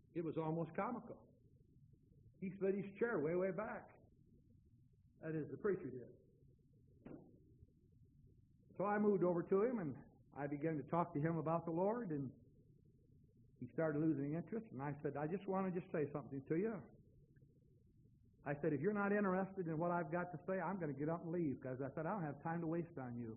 It was almost comical. He slid his chair way, way back. That is, the preacher did. So I moved over to him, and I began to talk to him about the Lord, and he started losing interest, and I said, I just want to say something to you. I said, if you're not interested in what I've got to say, I'm going to get up and leave, because I said, I don't have time to waste on you.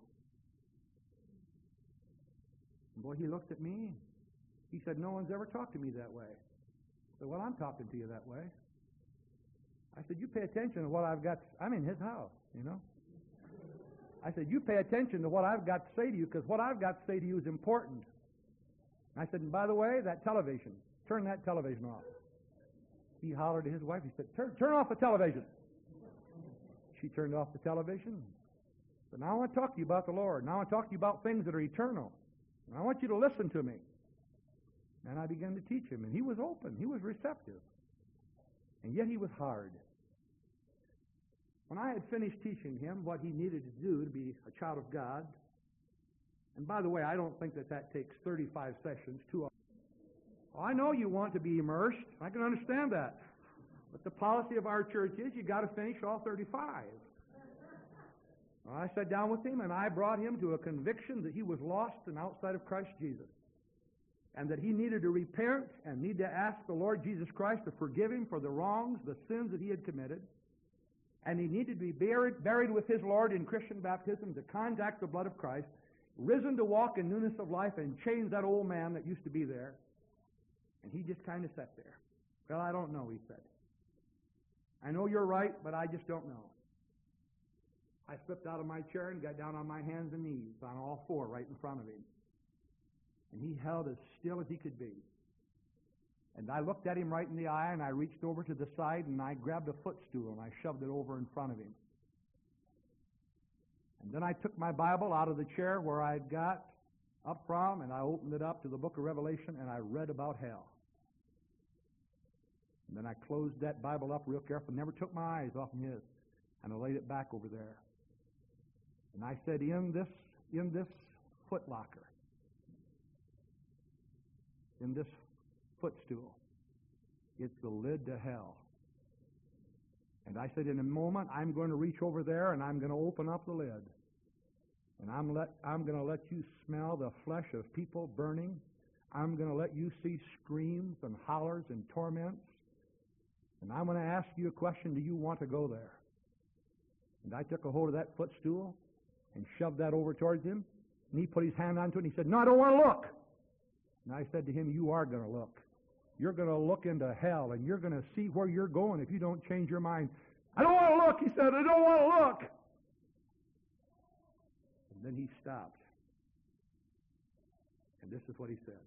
And boy, he looked at me. He said, no one's ever talked to me that way. I said, well, I'm talking to you that way. I said, you pay attention to what I've got. I'm in his house, you know. I said, you pay attention to what I've got to say to you, because what I've got to say to you is important. I said, and by the way, that television, turn that television off. He hollered to his wife. He said, turn off the television. She turned off the television. But now I want to talk to you about the Lord. Now I want to talk to you about things that are eternal. And I want you to listen to me. And I began to teach him. And he was open. He was receptive. And yet he was hard. When I had finished teaching him what he needed to do to be a child of God, and by the way, I don't think that takes 35 sessions, 2 hours. Well, I know you want to be immersed. I can understand that. But the policy of our church is you got to finish all 35. Well, I sat down with him and I brought him to a conviction that he was lost and outside of Christ Jesus, and that he needed to repent and need to ask the Lord Jesus Christ to forgive him for the wrongs, the sins that he had committed, and he needed to be buried with his Lord in Christian baptism, to contact the blood of Christ, risen to walk in newness of life, and change that old man that used to be there. And he just kind of sat there. Well, I don't know, he said. I know you're right, but I just don't know. I slipped out of my chair and got down on my hands and knees on all four right in front of him. And he held as still as he could be. And I looked at him right in the eye, and I reached over to the side, and I grabbed a footstool, and I shoved it over in front of him. And then I took my Bible out of the chair where I'd got up from, and I opened it up to the book of Revelation, and I read about hell. And then I closed that Bible up real careful, never took my eyes off his, and I laid it back over there. And I said, in this footlocker, in this footstool, it's the lid to hell. And I said, in a moment, I'm going to reach over there and I'm going to open up the lid. And I'm going to let you smell the flesh of people burning. I'm going to let you see screams and hollers and torments. And I'm going to ask you a question, do you want to go there? And I took a hold of that footstool and shoved that over towards him. And he put his hand onto it and he said, no, I don't want to look. And I said to him, you are going to look. You're going to look into hell, and you're going to see where you're going if you don't change your mind. I don't want to look, he said. I don't want to look. And then he stopped. And this is what he said.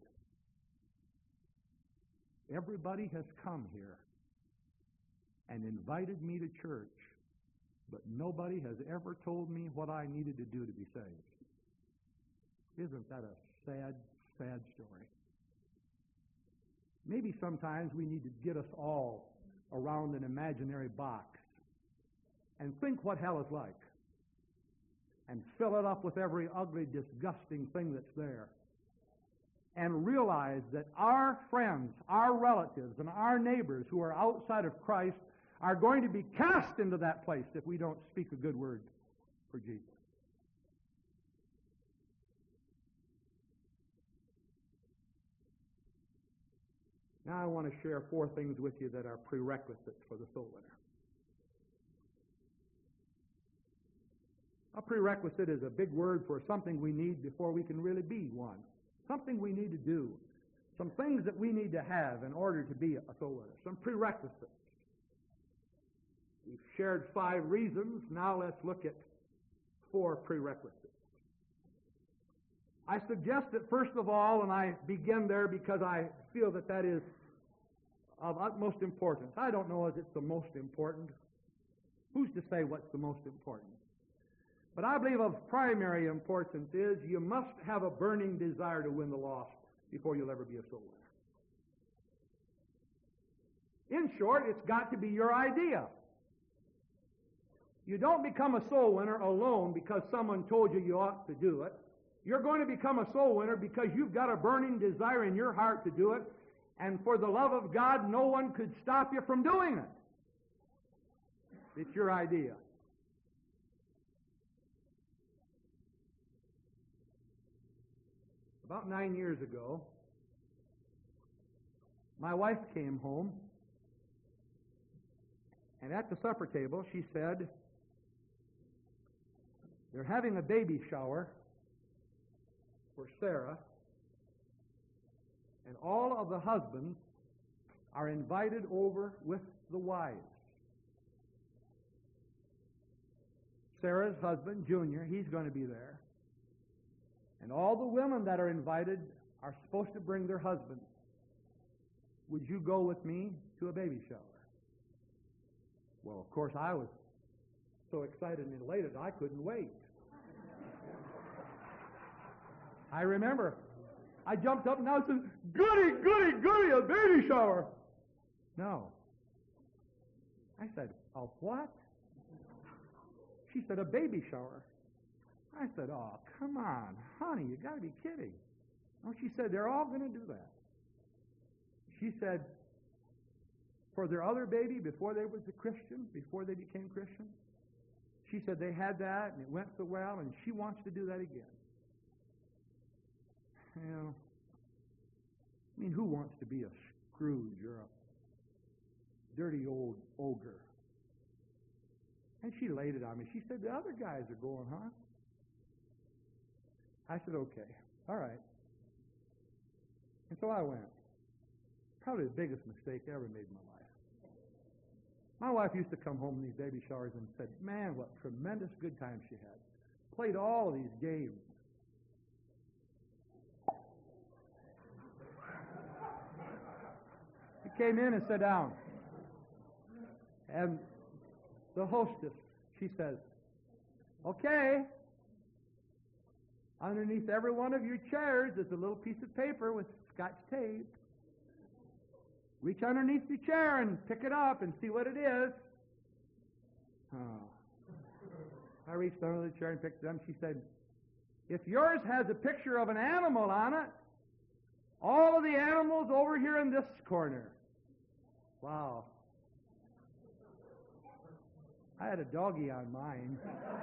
Everybody has come here and invited me to church, but nobody has ever told me what I needed to do to be saved. Isn't that a sad, sad story? Maybe sometimes we need to get us all around an imaginary box and think what hell is like, and fill it up with every ugly, disgusting thing that's there, and realize that our friends, our relatives, and our neighbors who are outside of Christ are going to be cast into that place if we don't speak a good word for Jesus. Now I want to share 4 things with you that are prerequisites for the soul winner. A prerequisite is a big word for something we need before we can really be one. Something we need to do. Some things that we need to have in order to be a soul winner. Some prerequisites. We've shared 5 reasons. Now let's look at 4 prerequisites. I suggest that first of all, and I begin there because I feel that that is of utmost importance. I don't know if it's the most important. Who's to say what's the most important? But I believe of primary importance is you must have a burning desire to win the lost before you'll ever be a soul winner. In short, it's got to be your idea. You don't become a soul winner alone because someone told you you ought to do it. You're going to become a soul winner because you've got a burning desire in your heart to do it, And for the love of God, no one could stop you from doing it. It's your idea. About 9 years ago, my wife came home, and at the supper table she said, they're having a baby shower for Sarah, and all of the husbands are invited over with the wives. Sarah's husband, Junior, he's going to be there. And all the women that are invited are supposed to bring their husbands. Would you go with me to a baby shower? Well, of course, I was so excited and elated, I couldn't wait. I remember, I jumped up and I said, goody, goody, goody, a baby shower. No. I said, a what? She said, a baby shower. I said, oh, come on, honey, you got to be kidding. No, she said, they're all going to do that. She said, for their other baby, before they was a Christian, before they became Christian, she said they had that and it went so well, and she wants to do that again. You know, I mean, who wants to be a Scrooge or a dirty old ogre? And she laid it on me. She said, the other guys are going, huh? I said, okay, all right. And so I went. Probably the biggest mistake I ever made in my life. My wife used to come home from these baby showers and said, man, what tremendous good times she had. Played all of these games. She came in and sat down. And the hostess, she says, okay, underneath every one of your chairs is a little piece of paper with Scotch tape. Reach underneath your chair and pick it up and see what it is. Oh. I reached under the chair and picked it up. She said, if yours has a picture of an animal on it, all of the animals over here in this corner. Wow. I had a doggy on mine.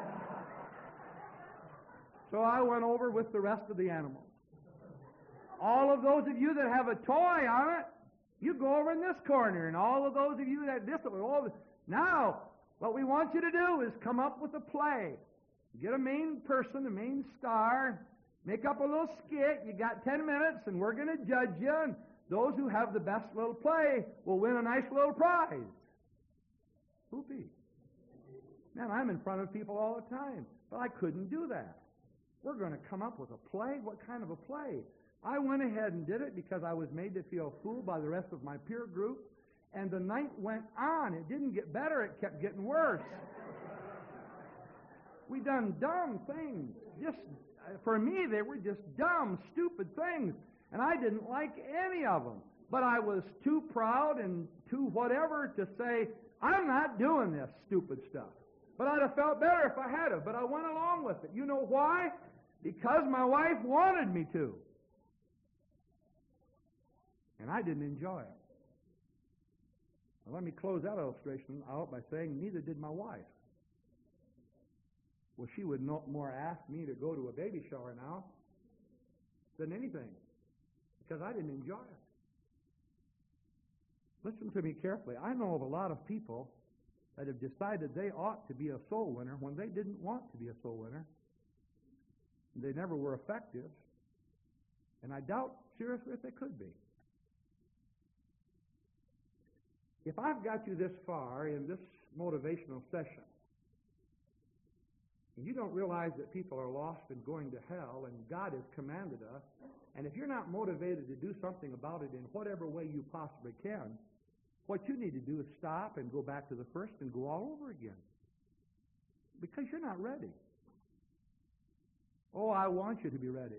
So I went over with the rest of the animals. All of those of you that have a toy on it, you go over in this corner, and all of those of you that now, what we want you to do is come up with a play. Get a main person, a main star, make up a little skit. You got 10 minutes, and we're going to judge you, and those who have the best little play will win a nice little prize. Whoopee. Man, I'm in front of people all the time, but I couldn't do that. We're going to come up with a play? What kind of a play? I went ahead and did it because I was made to feel fooled by the rest of my peer group, and the night went on. It didn't get better. It kept getting worse. We done dumb things. Just, for me, they were just dumb, stupid things, and I didn't like any of them. But I was too proud and too whatever to say, I'm not doing this stupid stuff. But I'd have felt better if I had have, but I went along with it. You know why? Because my wife wanted me to. And I didn't enjoy it. Now, let me close that illustration out by saying neither did my wife. Well, she would no more ask me to go to a baby shower now than anything, because I didn't enjoy it. Listen to me carefully. I know of a lot of people that have decided they ought to be a soul winner when they didn't want to be a soul winner. They never were effective, and I doubt seriously if they could be. If I've got you this far in this motivational session, and you don't realize that people are lost and going to hell, and God has commanded us, and if you're not motivated to do something about it in whatever way you possibly can, what you need to do is stop and go back to the first and go all over again. Because you're not ready. Oh, I want you to be ready.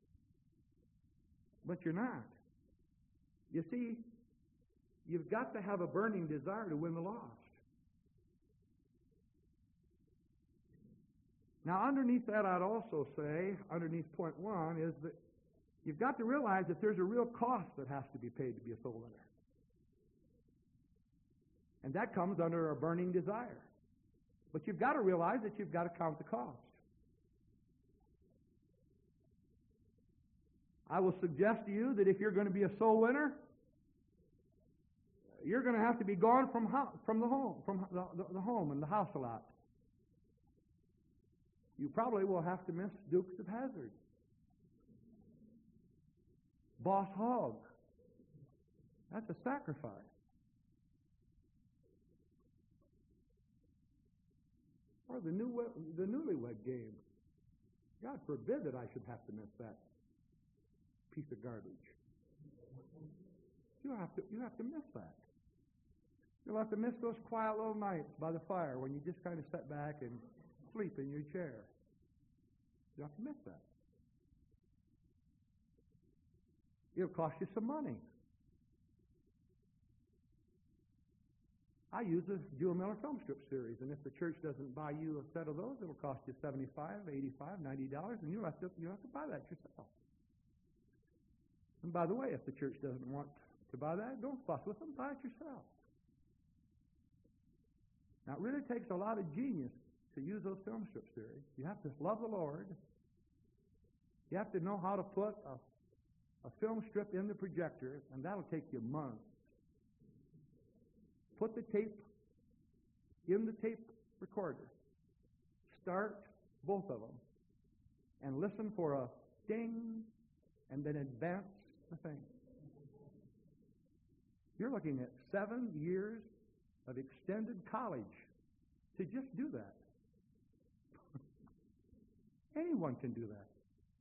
But you're not. You see, you've got to have a burning desire to win the lost. Now, underneath that, I'd also say, underneath point one, is that You've got to realize that there's a real cost that has to be paid to be a soul winner. And that comes under a burning desire. But you've got to realize that you've got to count the cost. I will suggest to you that if you're going to be a soul winner, you're going to have to be gone from the home and the house a lot. You probably will have to miss Dukes of Hazzard, Boss Hogg. That's a sacrifice. Or the newlywed game. God forbid that I should have to miss that piece of garbage. You have to miss that. You'll have to miss those quiet little nights by the fire when you just kind of sit back and sleep in your chair. You have to miss that. It'll cost you some money. I use the Jewel Miller film strip series, and if the church doesn't buy you a set of those, it'll cost you $75, $85, $90, and you'll have to buy that yourself. And by the way, if the church doesn't want to buy that, don't fuss with them, buy it yourself. Now, it really takes a lot of genius to use those film strip series. You have to love the Lord. You have to know how to put a film strip in the projector, and that'll take you months. Put the tape in the tape recorder. Start both of them. And listen for a ding, and then advance the thing. You're looking at 7 years of extended college to just do that. Anyone can do that.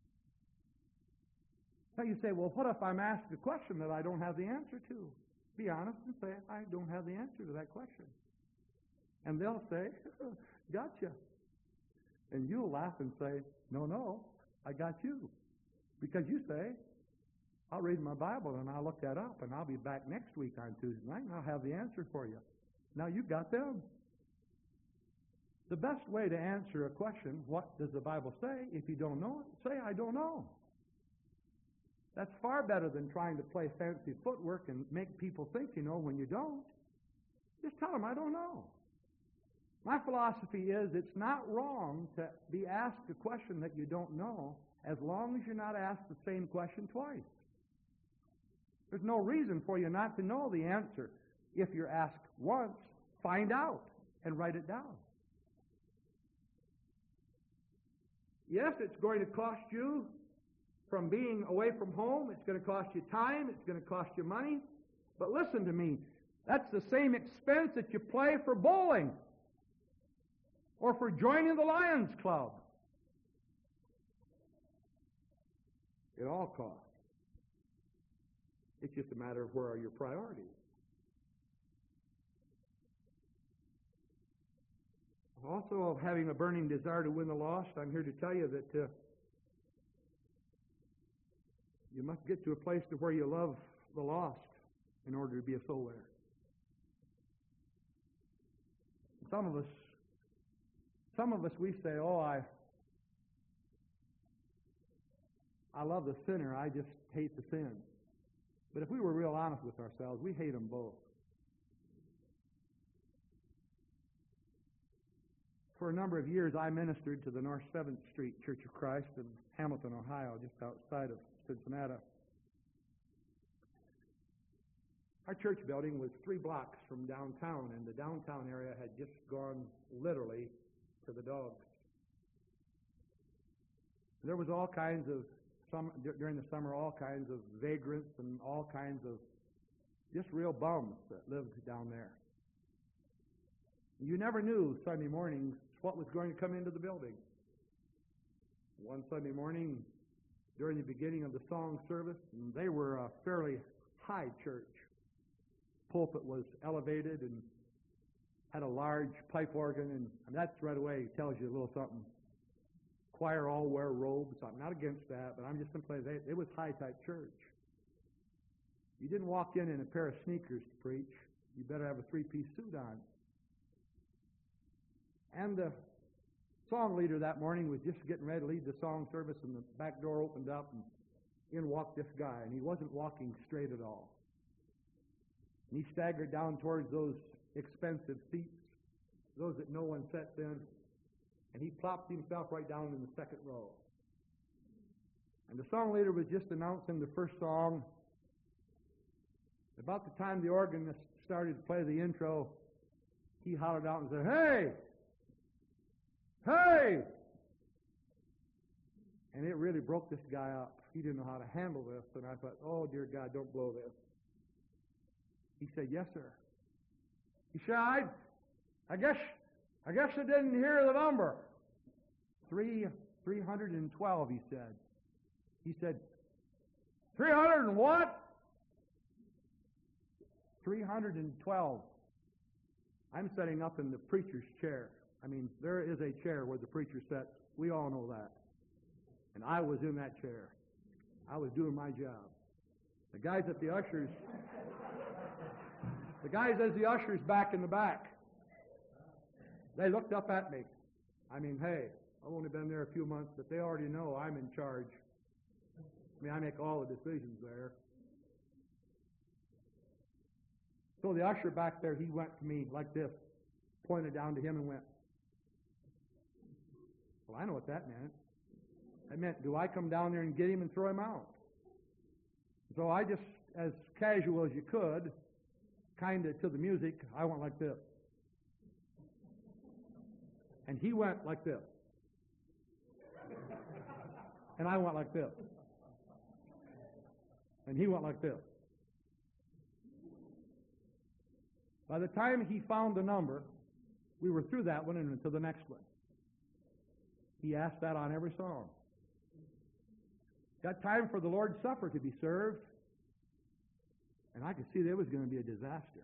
Now you say, well, what if I'm asked a question that I don't have the answer to? Be honest and say, I don't have the answer to that question. And they'll say, gotcha. And you'll laugh and say, no, I got you. Because you say, I'll read my Bible and I'll look that up and I'll be back next week on Tuesday night and I'll have the answer for you. Now you've got them. The best way to answer a question, what does the Bible say? If you don't know it, say, I don't know. That's far better than trying to play fancy footwork and make people think you know when you don't. Just tell them, I don't know. My philosophy is it's not wrong to be asked a question that you don't know as long as you're not asked the same question twice. There's no reason for you not to know the answer. If you're asked once, find out and write it down. Yes, it's going to cost you from being away from home. It's going to cost you time. It's going to cost you money. But listen to me. That's the same expense that you pay for bowling or for joining the Lions Club. It all costs. It's just a matter of where are your priorities. Also, of having a burning desire to win the lost, I'm here to tell you that you must get to a place to where you love the lost in order to be a soul winner. Some of us, we say, oh, I love the sinner, I just hate the sin. But if we were real honest with ourselves, we hate them both. For a number of years, I ministered to the North 7th Street Church of Christ in Hamilton, Ohio, just outside of Cincinnati. Our church building was 3 blocks from downtown, and the downtown area had just gone literally to the dogs. There was all kinds of, during the summer, all kinds of vagrants and all kinds of just real bums that lived down there. You never knew Sunday mornings what was going to come into the building. One Sunday morning, during the beginning of the song service, and they were a fairly high church. Pulpit was elevated and had a large pipe organ, and that's right away tells you a little something. Choir all wear robes. I'm not against that, but I'm just simply saying it was high-type church. You didn't walk in a pair of sneakers to preach. You better have a 3-piece suit on. And the song leader that morning was just getting ready to lead the song service, and the back door opened up, and in walked this guy, and he wasn't walking straight at all. And he staggered down towards those expensive seats, those that no one sits in, and he plopped himself right down in the second row. And the song leader was just announcing the first song. About the time the organist started to play the intro, he hollered out and said, "Hey! Hey!" And it really broke this guy up. He didn't know how to handle this, and I thought, oh, dear God, don't blow this. He said, "Yes, sir." He said, I guess I didn't hear the number. 312, he said. He said, 300 and what? 312. I'm sitting up in the preacher's chair. I mean, there is a chair where the preacher sits. We all know that. And I was in that chair. I was doing my job. The guys as the ushers back in the back, they looked up at me. I mean, hey, I've only been there a few months, but they already know I'm in charge. I mean, I make all the decisions there. So the usher back there, he went to me like this, pointed down to him and went, "Well, I know what that meant. That meant, do I come down there and get him and throw him out?" So I just, as casual as you could, kind of to the music, I went like this. And he went like this. And I went like this. And he went like this. By the time he found the number, we were through that one and into the next one. He asked that on every song. Got time for the Lord's Supper to be served, and I could see there was going to be a disaster.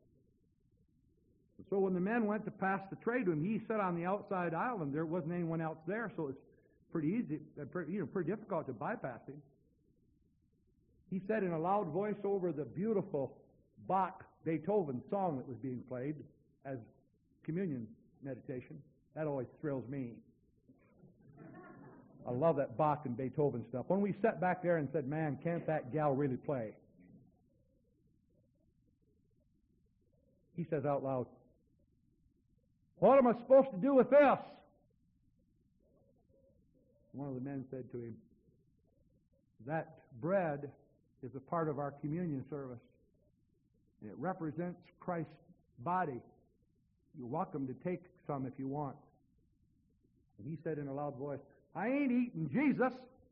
So when the men went to pass the tray to him, he sat on the outside aisle, and there wasn't anyone else there, so it was pretty easy, pretty difficult to bypass him. He said in a loud voice over the beautiful Bach Beethoven song that was being played as communion meditation. That always thrills me. I love that Bach and Beethoven stuff. When we sat back there and said, "Man, can't that gal really play?" He says out loud, "What am I supposed to do with this?" One of the men said to him, "That bread is a part of our communion service. And it represents Christ's body. You're welcome to take some if you want." And he said in a loud voice, "I ain't eating Jesus."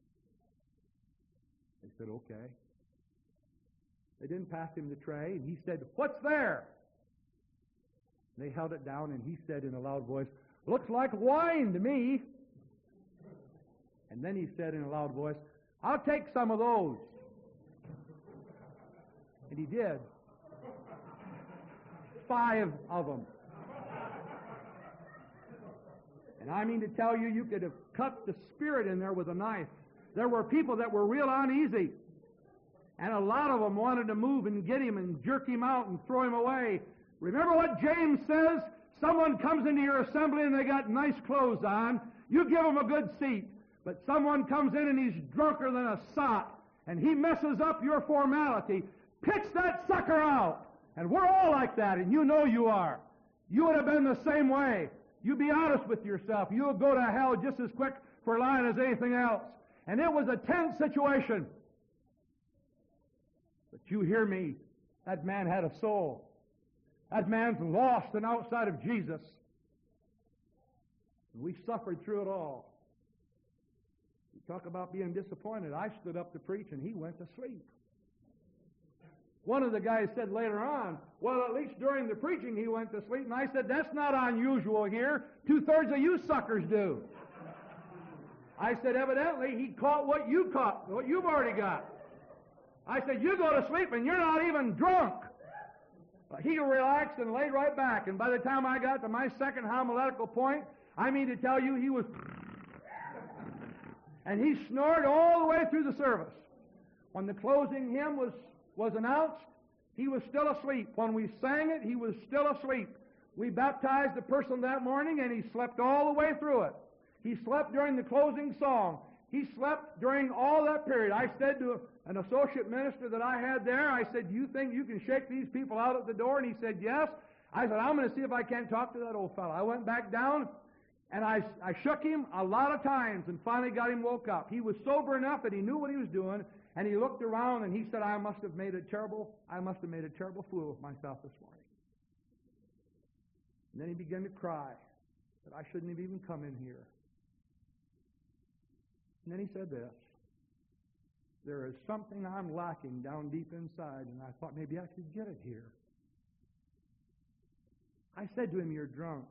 They said, "Okay." They didn't pass him the tray, and he said, "What's there?" They held it down, and he said in a loud voice, "Looks like wine to me." And then he said in a loud voice, "I'll take some of those." And he did. 5 of them. And I mean to tell you, you could have cut the spirit in there with a knife. There were people that were real uneasy. And a lot of them wanted to move and get him and jerk him out and throw him away. Remember what James says? Someone comes into your assembly and they got nice clothes on. You give them a good seat. But someone comes in and he's drunker than a sot. And he messes up your formality. Pitch that sucker out. And we're all like that, and you know you are. You would have been the same way. You be honest with yourself. You'll go to hell just as quick for lying as anything else. And it was a tense situation. But you hear me. That man had a soul. That man's lost and outside of Jesus. And we suffered through it all. You talk about being disappointed. I stood up to preach, and he went to sleep. One of the guys said later on, "Well, at least during the preaching he went to sleep." And I said, "That's not unusual here. 2/3 of you suckers do." I said, "Evidently he caught what you caught, what you've already got." I said, "You go to sleep and you're not even drunk." He relaxed and laid right back. And by the time I got to my second homiletical point, I mean to tell you, he was... And he snored all the way through the service. When the closing hymn was announced, he was still asleep. When we sang it, he was still asleep. We baptized the person that morning, and he slept all the way through it. He slept during the closing song. He slept during all that period. I said to an associate minister that I had there, I said, "Do you think you can shake these people out at the door?" And he said, "Yes." I said, "I'm going to see if I can't talk to that old fellow." I went back down, and I shook him a lot of times and finally got him woke up. He was sober enough that he knew what he was doing, and he looked around and he said, I must have made a terrible fool of myself this morning. And then he began to cry that I shouldn't have even come in here. And then he said this, "There is something I'm lacking down deep inside," and I thought maybe I could get it here. I said to him, "You're drunk."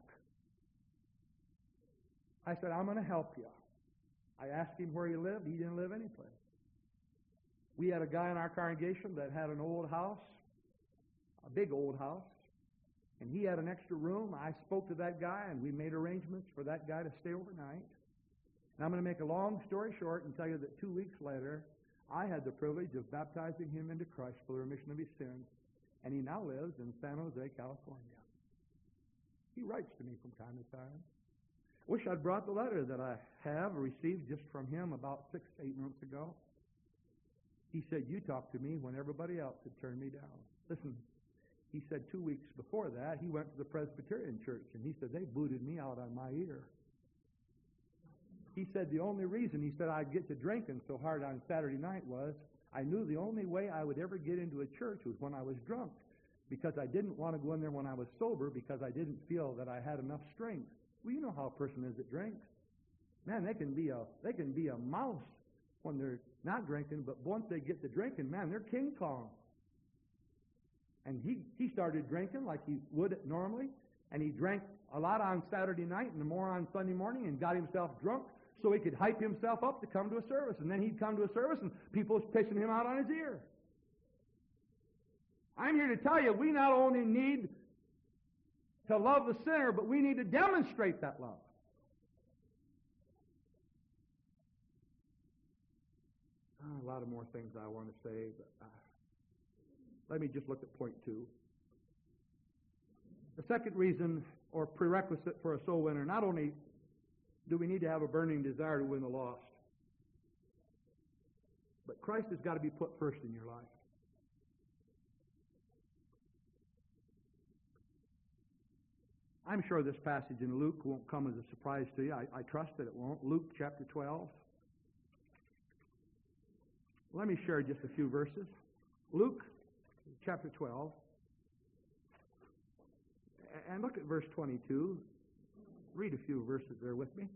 I said, "I'm going to help you." I asked him where he lived. He didn't live anyplace. We had a guy in our congregation that had an old house, a big old house, and he had an extra room. I spoke to that guy, and we made arrangements for that guy to stay overnight. And I'm going to make a long story short and tell you that 2 weeks later, I had the privilege of baptizing him into Christ for the remission of his sins, and he now lives in San Jose, California. He writes to me from time to time. Wish I'd brought the letter that I have received just from him about 6 to 8 months ago. He said, "You talked to me when everybody else had turned me down." Listen, he said 2 weeks before that, he went to the Presbyterian church, and he said, "They booted me out on my ear." He said, "The only reason," he said, "I'd get to drinking so hard on Saturday night was I knew the only way I would ever get into a church was when I was drunk, because I didn't want to go in there when I was sober because I didn't feel that I had enough strength." Well, you know how a person is that drinks. Man, they can be a mouse when they're not drinking, but once they get to drinking, man, they're King Kong. And he started drinking like he would normally, and he drank a lot on Saturday night and more on Sunday morning and got himself drunk so he could hype himself up to come to a service. And then he'd come to a service and people was pissing him out on his ear. I'm here to tell you, we not only need to love the sinner, but we need to demonstrate that love. A lot of more things I want to say, but let me just look at point 2. The second reason or prerequisite for a soul winner, not only do we need to have a burning desire to win the lost, but Christ has got to be put first in your life. I'm sure this passage in Luke won't come as a surprise to you. I trust that it won't. Luke chapter 12. Let me share just a few verses. Luke chapter 12. And look at verse 22. Read a few verses there with me.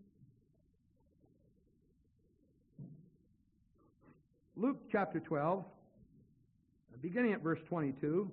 Luke chapter 12, beginning at verse 22.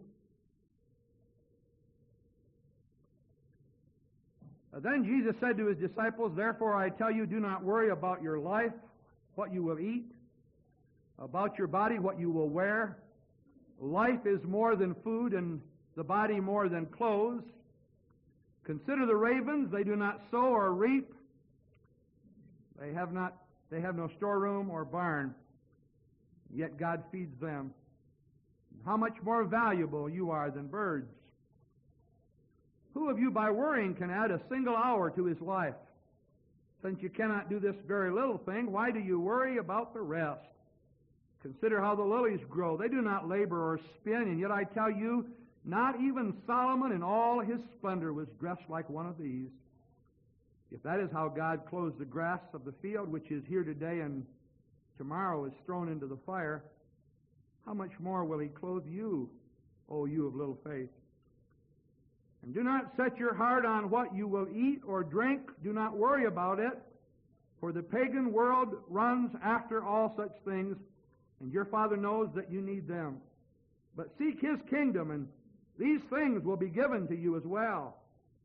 Then Jesus said to his disciples, "Therefore I tell you, do not worry about your life, what you will eat, about your body, what you will wear. Life is more than food, and the body more than clothes. Consider the ravens, they do not sow or reap. They have no storeroom or barn, yet God feeds them. How much more valuable you are than birds. Who of you by worrying can add a single hour to his life? Since you cannot do this very little thing, why do you worry about the rest? Consider how the lilies grow. They do not labor or spin, and yet I tell you, not even Solomon in all his splendor was dressed like one of these. If that is how God clothes the grass of the field, which is here today and tomorrow is thrown into the fire, how much more will he clothe you, O you of little faith? And do not set your heart on what you will eat or drink. Do not worry about it, for the pagan world runs after all such things, and your Father knows that you need them. But seek his kingdom, and these things will be given to you as well.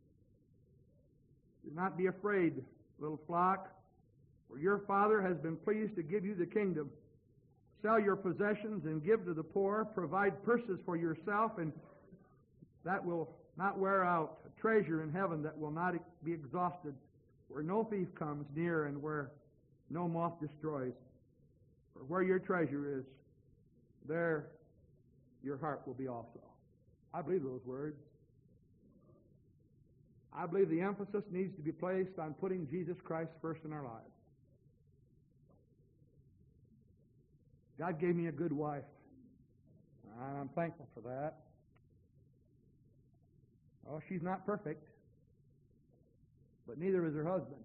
Do not be afraid, little flock, for your Father has been pleased to give you the kingdom. Sell your possessions and give to the poor. Provide purses for yourself, and that will not wear out, a treasure in heaven that will not be exhausted, where no thief comes near and where no moth destroys. For where your treasure is, there your heart will be also. I believe those words. I believe the emphasis needs to be placed on putting Jesus Christ first in our lives. God gave me a good wife. And I'm thankful for that. Oh, she's not perfect, but neither is her husband.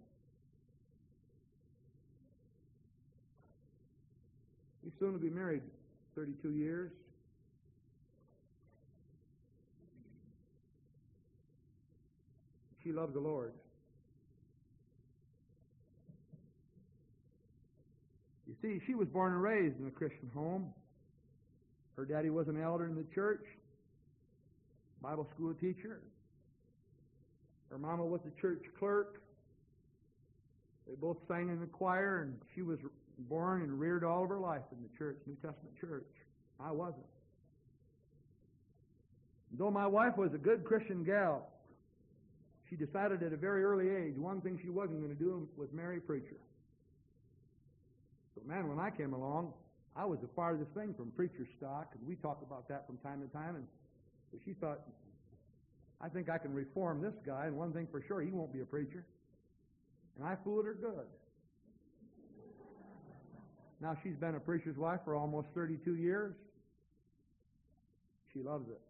He's soon to be married 32 years. She loves the Lord. You see, she was born and raised in a Christian home. Her daddy was an elder in the church, Bible school teacher. Her mama was a church clerk. They both sang in the choir, and she was born and reared all of her life in the church, New Testament church. I wasn't. Though my wife was a good Christian gal, she decided at a very early age one thing she wasn't going to do was marry a preacher. So, man, when I came along, I was the farthest thing from preacher stock, and we talk about that from time to time. And so she thought, I think I can reform this guy, and one thing for sure, he won't be a preacher. And I fooled her good. Now she's been a preacher's wife for almost 32 years. She loves it.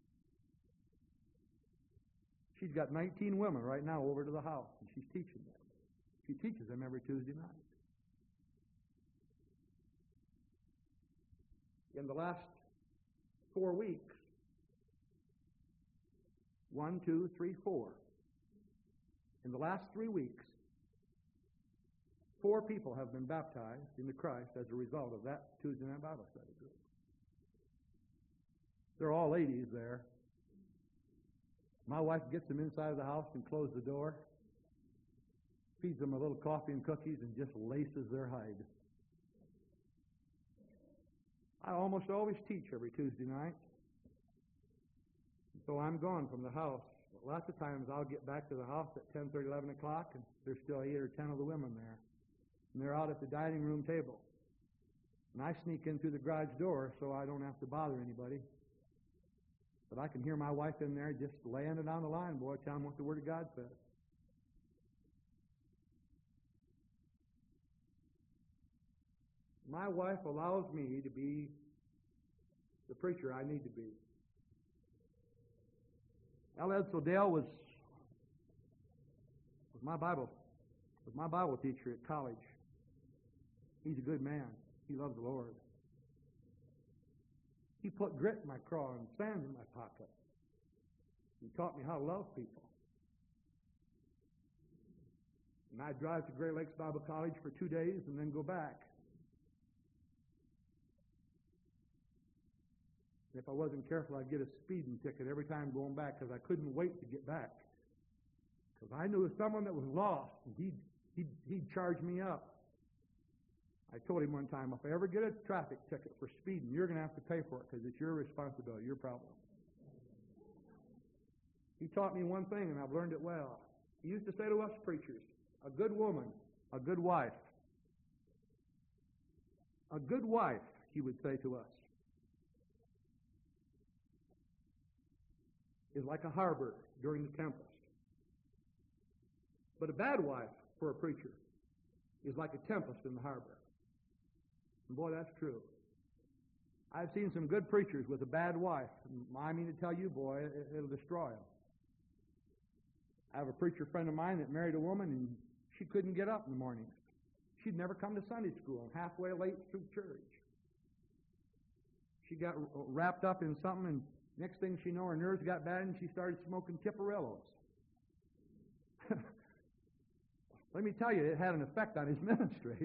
She's got 19 women right now over to the house, and she's teaching them. She teaches them every Tuesday night. In the last 4 weeks, 1, 2, 3, 4. In the last 3 weeks, 4 people have been baptized into Christ as a result of that Tuesday night Bible study group. They're all ladies there. My wife gets them inside of the house and closes the door, feeds them a little coffee and cookies, and just laces their hide. I almost always teach every Tuesday night. So I'm gone from the house. Lots of times I'll get back to the house at 10:30, 11 o'clock, and there's still 8 or 10 of the women there. And they're out at the dining room table. And I sneak in through the garage door so I don't have to bother anybody. But I can hear my wife in there just laying it on the line, boy, telling them what the Word of God says. My wife allows me to be the preacher I need to be. L. Edsel Dale was my Bible teacher at college. He's a good man. He loves the Lord. He put grit in my craw and sand in my pocket. He taught me how to love people. And I'd drive to Great Lakes Bible College for 2 days and then go back. If I wasn't careful, I'd get a speeding ticket every time going back because I couldn't wait to get back. Because I knew someone that was lost, and he'd charge me up. I told him one time, if I ever get a traffic ticket for speeding, you're going to have to pay for it because it's your responsibility, your problem. He taught me one thing, and I've learned it well. He used to say to us preachers, a good woman, a good wife. A good wife, he would say to us, is like a harbor during the tempest. But a bad wife for a preacher is like a tempest in the harbor. And boy, that's true. I've seen some good preachers with a bad wife. And I mean to tell you, boy, it'll destroy them. I have a preacher friend of mine that married a woman, and she couldn't get up in the mornings. She'd never come to Sunday school, and halfway late through church. She got wrapped up in something, and next thing she knew, her nerves got bad, and she started smoking Tiparillos. Let me tell you, it had an effect on his ministry.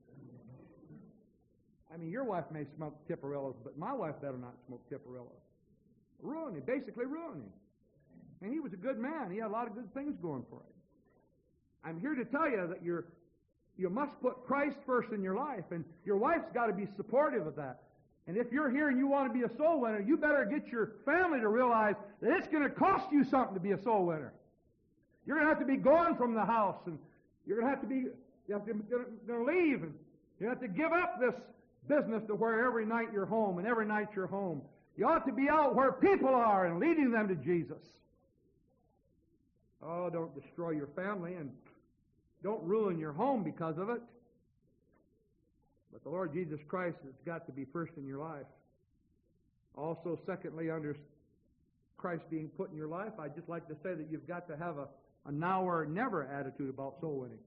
I mean, your wife may smoke Tiparillos, but my wife better not smoke Tiparillos. Ruin him, basically ruin him. And he was a good man. He had a lot of good things going for him. I'm here to tell you that you must put Christ first in your life, and your wife's got to be supportive of that. And if you're here and you want to be a soul winner, you better get your family to realize that it's going to cost you something to be a soul winner. You're going to have to be gone from the house, and you're going to have to be, going to leave, and you have to give up this business to where every night you're home, and every night you're home. You ought to be out where people are and leading them to Jesus. Oh, don't destroy your family, and don't ruin your home because of it. But the Lord Jesus Christ has got to be first in your life. Also, secondly, under Christ being put in your life, I'd just like to say that you've got to have a now or never attitude about soul winning.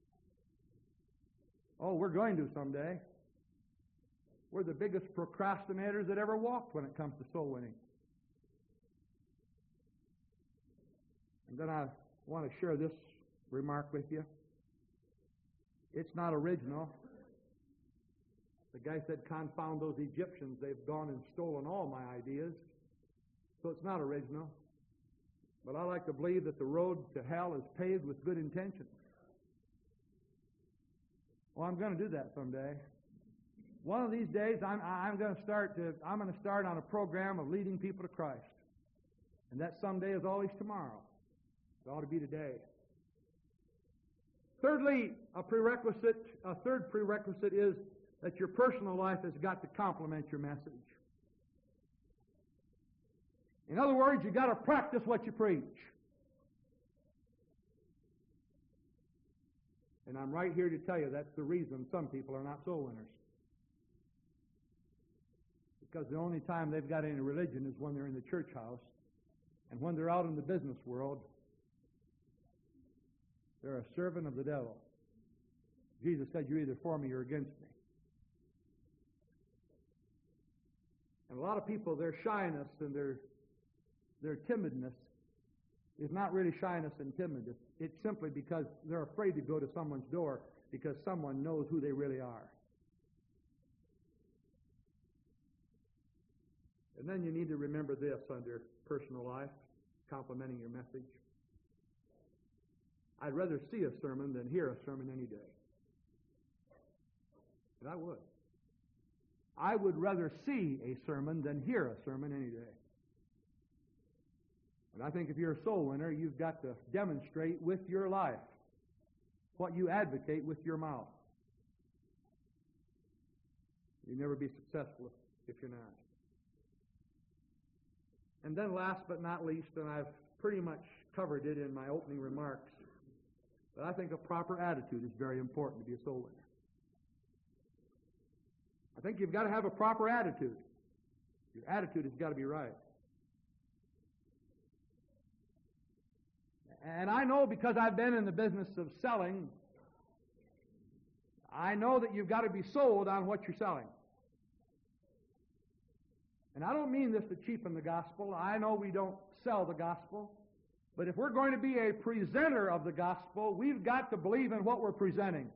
Oh, we're going to someday. We're the biggest procrastinators that ever walked when it comes to soul winning. And then I want to share this remark with you. It's not original. The guy said, confound those Egyptians. They've gone and stolen all my ideas. So it's not original. But I like to believe that the road to hell is paved with good intentions. Well, I'm going to do that someday. One of these days, I'm going to start on a program of leading people to Christ. And that someday is always tomorrow. It ought to be today. Thirdly, a third prerequisite is that your personal life has got to complement your message. In other words, you've got to practice what you preach. And I'm right here to tell you that's the reason some people are not soul winners. Because the only time they've got any religion is when they're in the church house. And when they're out in the business world, they're a servant of the devil. Jesus said, you're either for me or against me. And a lot of people, their shyness and their timidness is not really shyness and timidness. It's simply because they're afraid to go to someone's door because someone knows who they really are. And then you need to remember this under personal life, complementing your message. I'd rather see a sermon than hear a sermon any day. And I would. I would rather see a sermon than hear a sermon any day. And I think if you're a soul winner, you've got to demonstrate with your life what you advocate with your mouth. You'll never be successful if you're not. And then last but not least, and I've pretty much covered it in my opening remarks, but I think a proper attitude is very important to be a soul winner. I think you've got to have a proper attitude. Your attitude has got to be right. And I know because I've been in the business of selling, I know that you've got to be sold on what you're selling. And I don't mean this to cheapen the gospel. I know we don't sell the gospel. But if we're going to be a presenter of the gospel, we've got to believe in what we're presenting.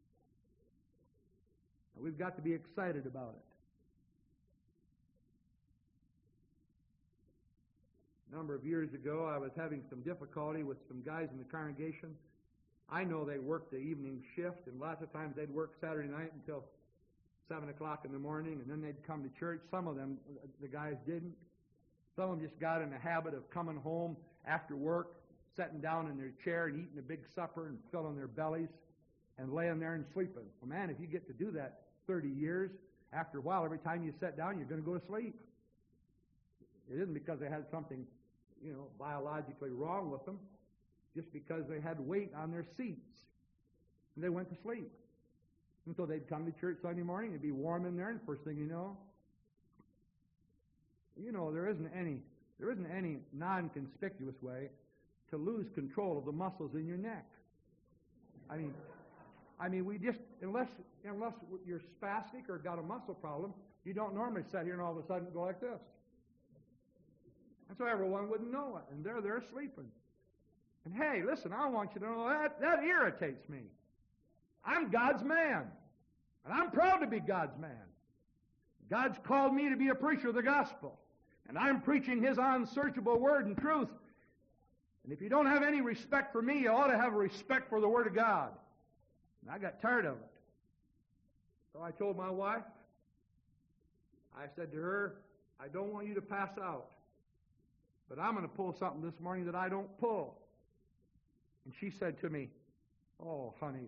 And we've got to be excited about it. A number of years ago, I was having some difficulty with some guys in the congregation. I know they worked the evening shift, and lots of times they'd work Saturday night until 7 o'clock in the morning, and then they'd come to church. Some of them, the guys didn't. Some of them just got in the habit of coming home after work, sitting down in their chair and eating a big supper and filling their bellies and laying there and sleeping. Well, man, if you get to do that 30 years, after a while, every time you sit down, you're going to go to sleep. It isn't because they had something, biologically wrong with them, just because they had weight on their seats. And they went to sleep. And so they'd come to church Sunday morning, it'd be warm in there, and first thing you know, there isn't any non-conspicuous way to lose control of the muscles in your neck. I mean, we just, unless you're spastic or got a muscle problem, you don't normally sit here and all of a sudden go like this. And so everyone wouldn't know it, and they're sleeping. And hey, listen, I want you to know that irritates me. I'm God's man, and I'm proud to be God's man. God's called me to be a preacher of the gospel, and I'm preaching His unsearchable word and truth. And if you don't have any respect for me, you ought to have a respect for the Word of God. And I got tired of it. So I told my wife, I said to her, I don't want you to pass out, but I'm going to pull something this morning that I don't pull. And she said to me, oh, honey.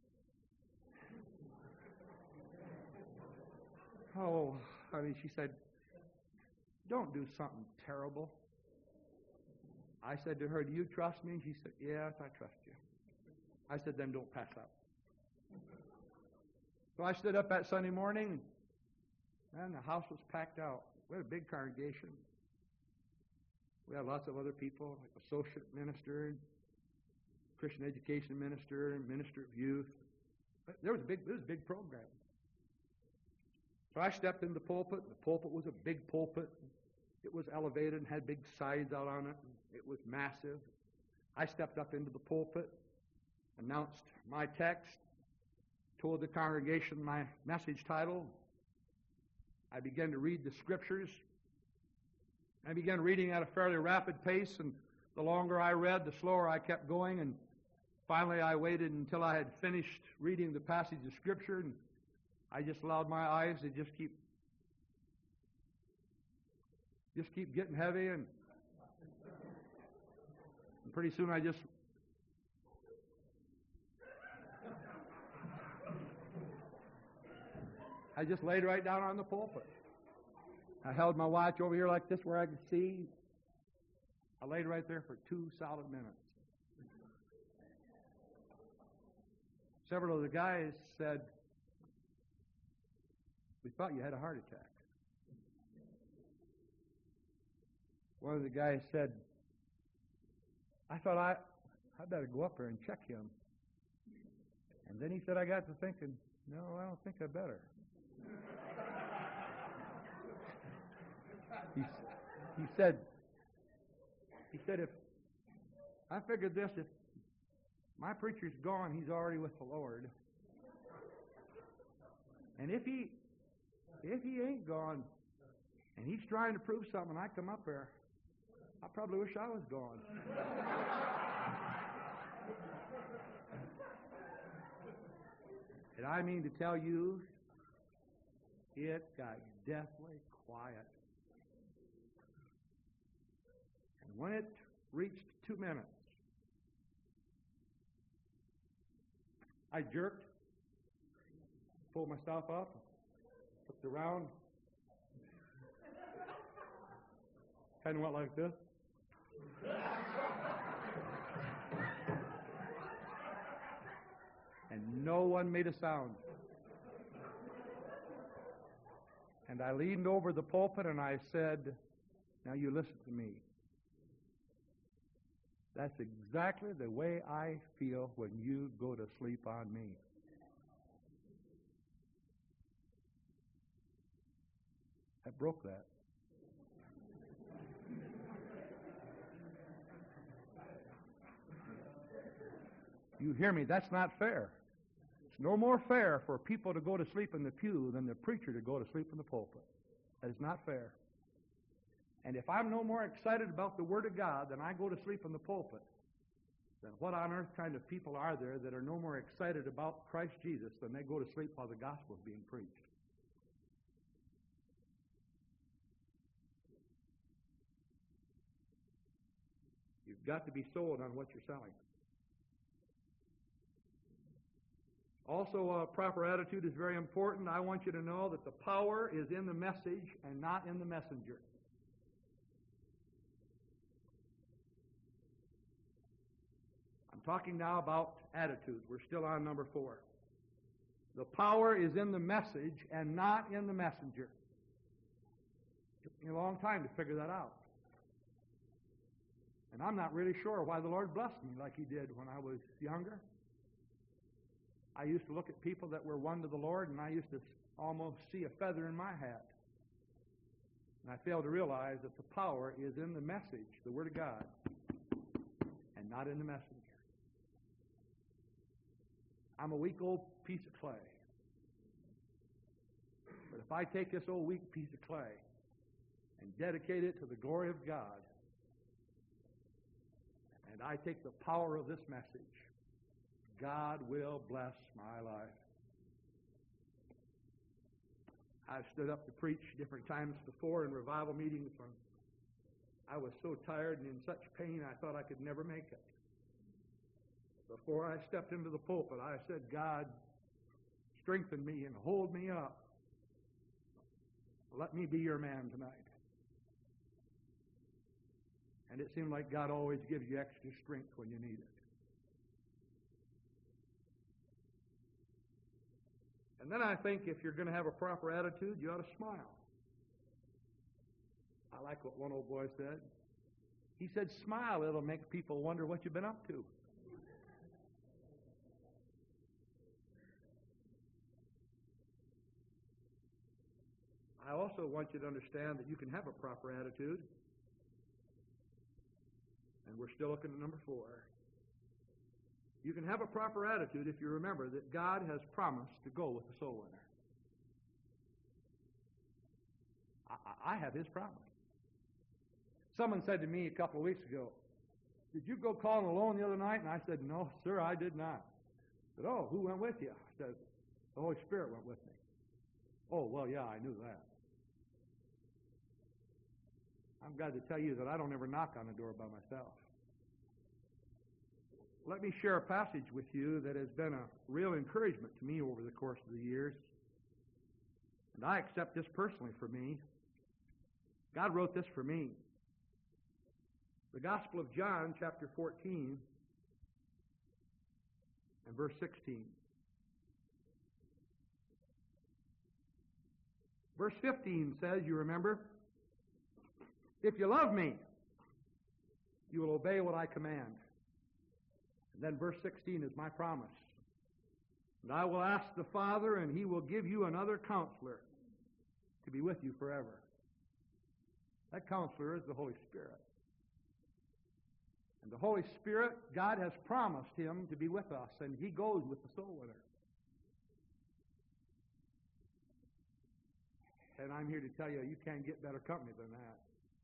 Oh, honey, she said, don't do something terrible. I said to her, do you trust me? She said, yes, I trust you. I said, then don't pass out. So I stood up that Sunday morning, and the house was packed out. We had a big congregation. We had lots of other people, like associate minister, Christian education minister, and minister of youth. There was a big program. So I stepped in the pulpit. The pulpit was a big pulpit. It was elevated and had big sides out on it. It was massive. I stepped up into the pulpit, announced my text, told the congregation my message title. I began to read the scriptures. I began reading at a fairly rapid pace, and the longer I read, the slower I kept going, and finally I waited until I had finished reading the passage of Scripture, and I just allowed my eyes to just keep getting heavy, and pretty soon I just laid right down on the pulpit. I held my watch over here like this where I could see. I laid right there for 2 solid minutes. Several of the guys said, "We thought you had a heart attack." One of the guys said, "I thought I better go up there and check him." And then he said, I got to thinking, "No, I don't think I better." He said, if I figured this, if my preacher's gone, he's already with the Lord. And if he ain't gone, and he's trying to prove something, and I come up there, I probably wish I was gone. And I mean to tell you, it got deathly quiet. And when it reached 2 minutes, I jerked, pulled myself up, looked around, kind of went like this. And no one made a sound. And I leaned over the pulpit and I said, "Now you listen to me. That's exactly the way I feel when you go to sleep on me." I broke that. You hear me? That's not fair. It's no more fair for people to go to sleep in the pew than the preacher to go to sleep in the pulpit. That is not fair. And if I'm no more excited about the Word of God than I go to sleep in the pulpit, then what on earth kind of people are there that are no more excited about Christ Jesus than they go to sleep while the gospel is being preached? You've got to be sold on what you're selling. Also, a proper attitude is very important. I want you to know that the power is in the message and not in the messenger. I'm talking now about attitudes. We're still on number 4. The power is in the message and not in the messenger. It took me a long time to figure that out. And I'm not really sure why the Lord blessed me like He did when I was younger. I used to look at people that were won to the Lord, and I used to almost see a feather in my hat. And I failed to realize that the power is in the message, the Word of God, and not in the messenger. I'm a weak old piece of clay. But if I take this old weak piece of clay and dedicate it to the glory of God, and I take the power of this message, God will bless my life. I've stood up to preach different times before in revival meetings when I was so tired and in such pain I thought I could never make it. Before I stepped into the pulpit, I said, "God, strengthen me and hold me up. Let me be your man tonight." And it seemed like God always gives you extra strength when you need it. And then I think if you're going to have a proper attitude, you ought to smile. I like what one old boy said. He said, smile, it'll make people wonder what you've been up to. I also want you to understand that you can have a proper attitude. And we're still looking at number 4. You can have a proper attitude if you remember that God has promised to go with the soul winner. I have His promise. Someone said to me a couple of weeks ago, did you go calling alone the other night? And I said, no, sir, I did not. I said, oh, who went with you? I said, the Holy Spirit went with me. Oh, well, yeah, I knew that. I'm glad to tell you that I don't ever knock on the door by myself. Let me share a passage with you that has been a real encouragement to me over the course of the years. And I accept this personally for me. God wrote this for me. The Gospel of John, chapter 14, and verse 16. Verse 15 says, you remember, if you love me, you will obey what I command. And then verse 16 is my promise. And I will ask the Father, and He will give you another counselor to be with you forever. That counselor is the Holy Spirit. And the Holy Spirit, God has promised Him to be with us, and He goes with the soul winner. And I'm here to tell you, you can't get better company than that.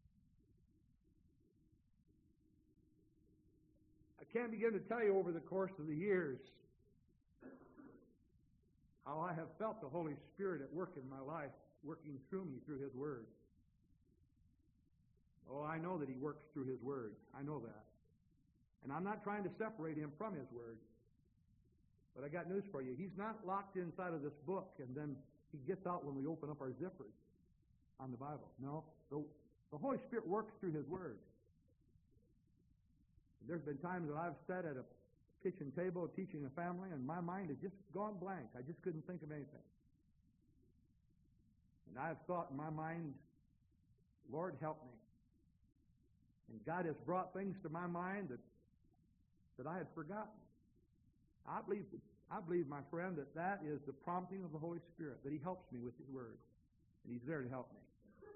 I can't begin to tell you over the course of the years how I have felt the Holy Spirit at work in my life, working through me through His Word. Oh, I know that He works through His Word. I know that. And I'm not trying to separate Him from His Word. But I got news for you. He's not locked inside of this book and then He gets out when we open up our zippers on the Bible. No. The Holy Spirit works through His Word. There's been times that I've sat at a kitchen table teaching a family and my mind has just gone blank. I just couldn't think of anything. And I've thought in my mind, Lord, help me. And God has brought things to my mind that I had forgotten. I believe, my friend, that is the prompting of the Holy Spirit, that He helps me with His Word. And He's there to help me.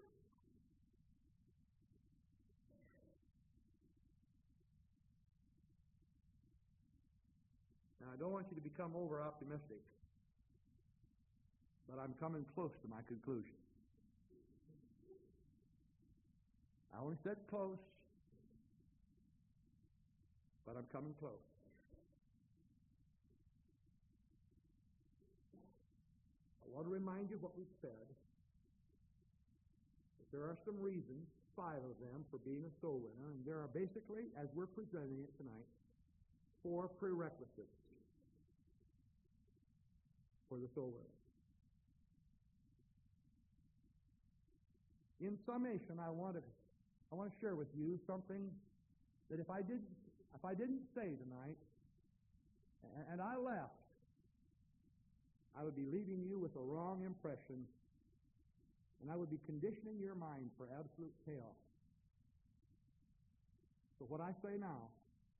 Now, I don't want you to become over-optimistic, but I'm coming close to my conclusion. I only said close, but I'm coming close. I want to remind you of what we've said. That there are some reasons, 5 of them, for being a soul winner, and there are basically, as we're presenting it tonight, 4 prerequisites for the soul winner. In summation, I want to share with you something that if I didn't say tonight, and I left, I would be leaving you with a wrong impression, and I would be conditioning your mind for absolute chaos. So what I say now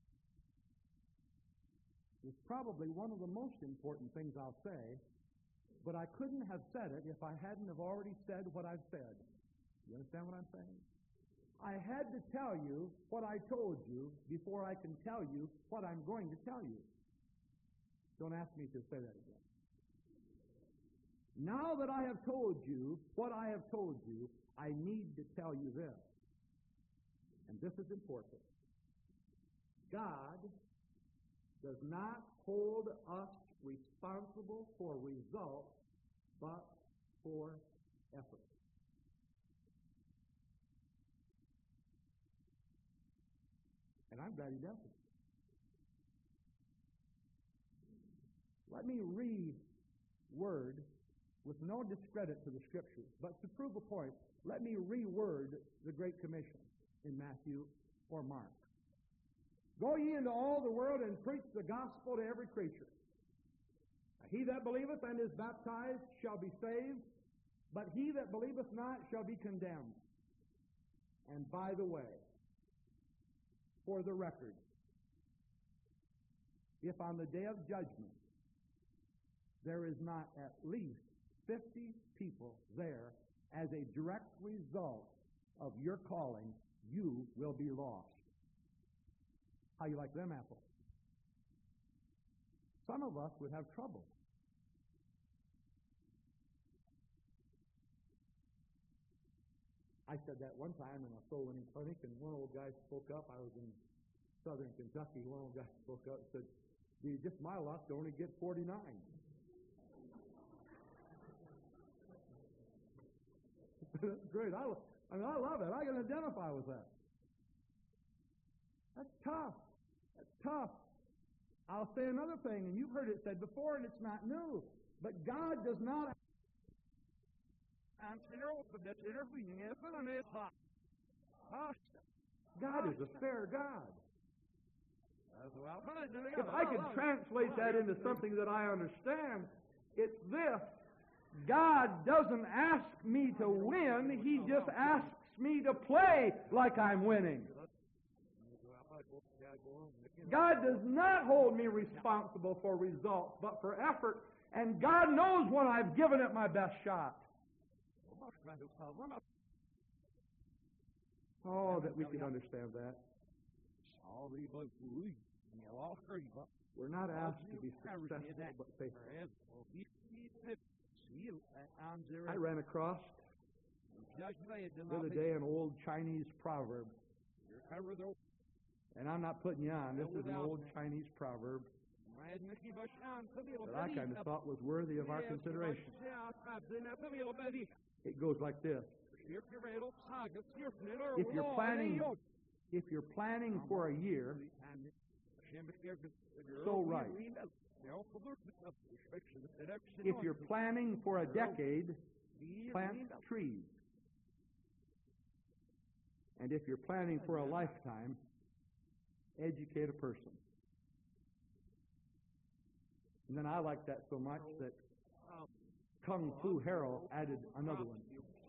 is probably one of the most important things I'll say, but I couldn't have said it if I hadn't have already said what I've said. You understand what I'm saying? I had to tell you what I told you before I can tell you what I'm going to tell you. Don't ask me to say that again. Now that I have told you what I have told you, I need to tell you this. And this is important. God does not hold us responsible for results, but for effort. And I'm glad He doesn't. Let me reword, with no discredit to the Scriptures, but to prove a point, let me reword the Great Commission in Matthew or Mark. Go ye into all the world and preach the gospel to every creature. Now He that believeth and is baptized shall be saved, but he that believeth not shall be condemned. And by the way, for the record, if on the day of judgment there is not at least 50 people there as a direct result of your calling, you will be lost. How you like them apples? Some of us would have trouble. I said that one time in a soul winning clinic, and one old guy spoke up. I was in southern Kentucky. One old guy spoke up and said, "Just my luck to only get 49. That's great. I love it. I can identify with that. That's tough. That's tough. I'll say another thing, and you've heard it said before, and it's not new. But God does not. God is a fair God. If I could translate that into something that I understand, it's this. God doesn't ask me to win, He just asks me to play like I'm winning. God does not hold me responsible for results, but for effort, and God knows when I've given it my best shot. Oh, that we could understand that. We're not asked to be successful, but faithful. I ran across the other day an old Chinese proverb. And I'm not putting you on. This is an old Chinese proverb that I kind of thought was worthy of our consideration. It goes like this. If you're planning for a year, so right. If you're planning for a decade, plant trees. And if you're planning for a lifetime, educate a person. And then I like that so much that Kung Fu Hero added another one.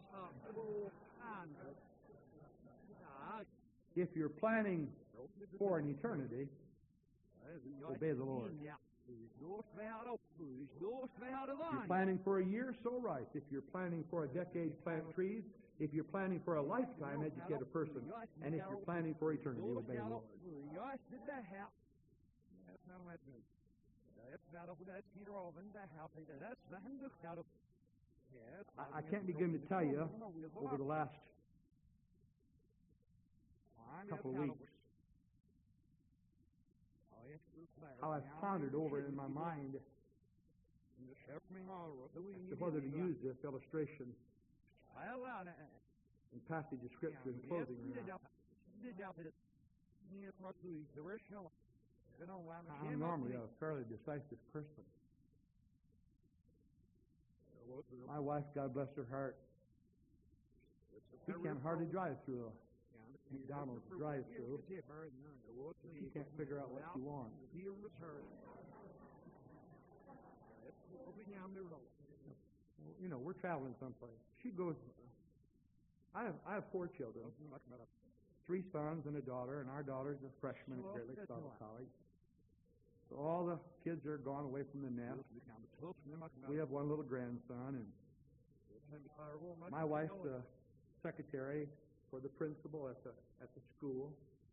If you're planning for an eternity, obey the Lord. If you're planning for a year, so right. If you're planning for a decade, plant trees. If you're planning for a lifetime, educate a person. And if you're planning for eternity, obey the Lord. I can't begin to tell you over the last couple of weeks how I've pondered over it in my mind as to whether to use this illustration in passage of Scripture in closing or not. I'm normally a fairly decisive person. My wife, God bless her heart, she can hardly drive through a McDonald's drive-through. She can't figure out what she wants. You know, we're traveling someplace. She goes. I have 4 children, 3 sons and a daughter, and our daughter's a freshman at Great Lakes Bible College. So all the kids are gone away from the nest. We have one little grandson, and my wife's the secretary for the principal at the school.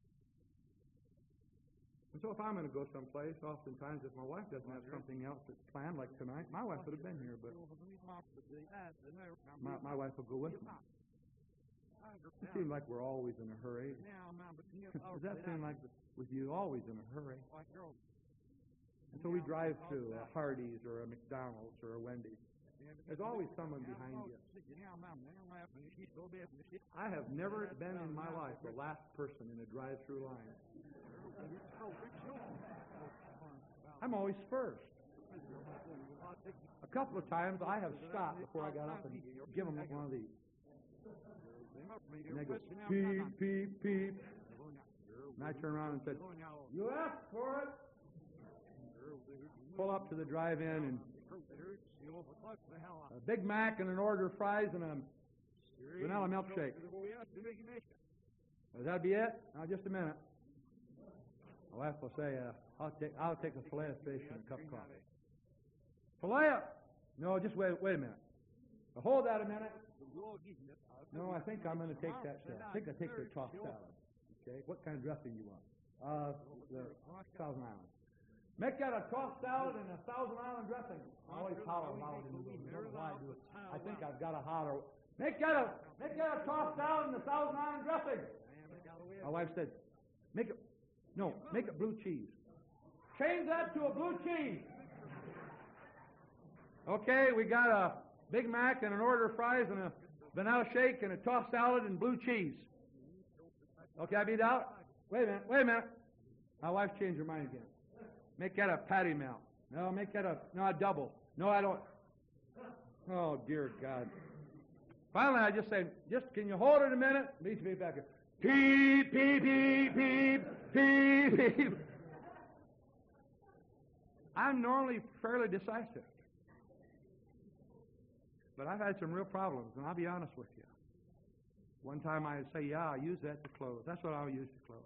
And so if I'm going to go someplace, oftentimes if my wife doesn't have something else that's planned, like tonight, my wife would have been here, but my wife will go with me. It seems like we're always in a hurry. Does that seem like with you always in a hurry? And so we drive to a Hardee's or a McDonald's or a Wendy's. There's always someone behind you. I have never been in my life the last person in a drive-through line. I'm always first. A couple of times I have stopped before I got up and given them one of these. And they go, beep, beep, beep. And I turn around and said, "You asked for it." Pull up to the drive-in, and A Big Mac and an order of fries and a vanilla milkshake. That'd be it? Just a minute. My wife will say, I'll take a filet of fish and a cup of coffee. Filet? No, just wait a minute. Hold that a minute. No, I think I'm going to take that salad. I think I take the tossed salad. Okay, what kind of dressing do you want? The Thousand Island. Make that a tossed salad and a Thousand Island dressing. I always holler loud in the room. I don't know why I do it. I think I've got to holler. Make that a tossed salad and a Thousand Island dressing. My wife said, make it blue cheese. Change that to a blue cheese. Okay, we got a Big Mac and an order of fries and a vanilla shake and a tossed salad and blue cheese. Okay, I beat out? Wait a minute. My wife changed her mind again. Make that a patty melt. No, make that a double. No, I don't. Oh, dear God. Finally, I just say, can you hold it a minute? Meets me back here. Peep, peep, peep, peep, peep, peep. I'm normally fairly decisive. But I've had some real problems, and I'll be honest with you. One time I'd say, I'll use that to close. That's what I'll use to close.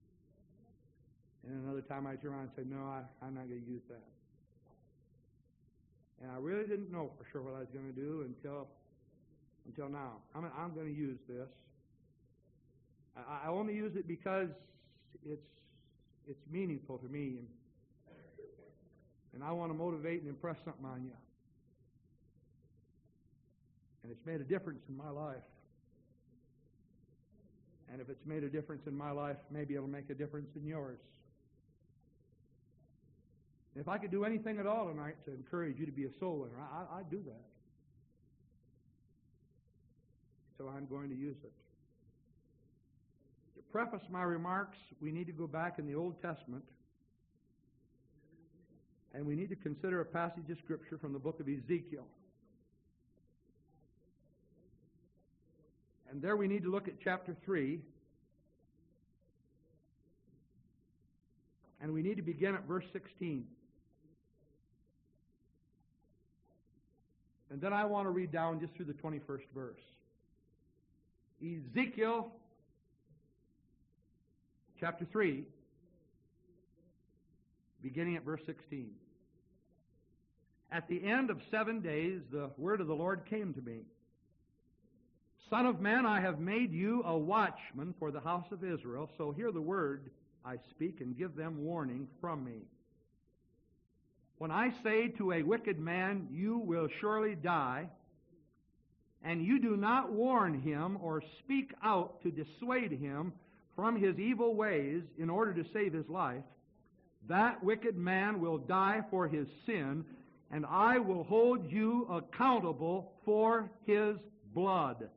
And another time I'd turn around and say, no, I'm not going to use that. And I really didn't know for sure what I was going to do until now. I'm going to use this. I only use it because it's meaningful to me, and I want to motivate and impress something on you. And it's made a difference in my life. And if it's made a difference in my life, maybe it'll make a difference in yours. If I could do anything at all tonight to encourage you to be a soul winner, I'd do that. So I'm going to use it. To preface my remarks, we need to go back in the Old Testament, and we need to consider a passage of Scripture from the book of Ezekiel. And there we need to look at chapter 3. And we need to begin at verse 16. And then I want to read down just through the 21st verse. Ezekiel chapter 3, beginning at verse 16. At the end of 7 days, the word of the Lord came to me. Son of man, I have made you a watchman for the house of Israel, so hear the word I speak and give them warning from me. When I say to a wicked man, you will surely die, and you do not warn him or speak out to dissuade him from his evil ways in order to save his life, that wicked man will die for his sin, and I will hold you accountable for his blood.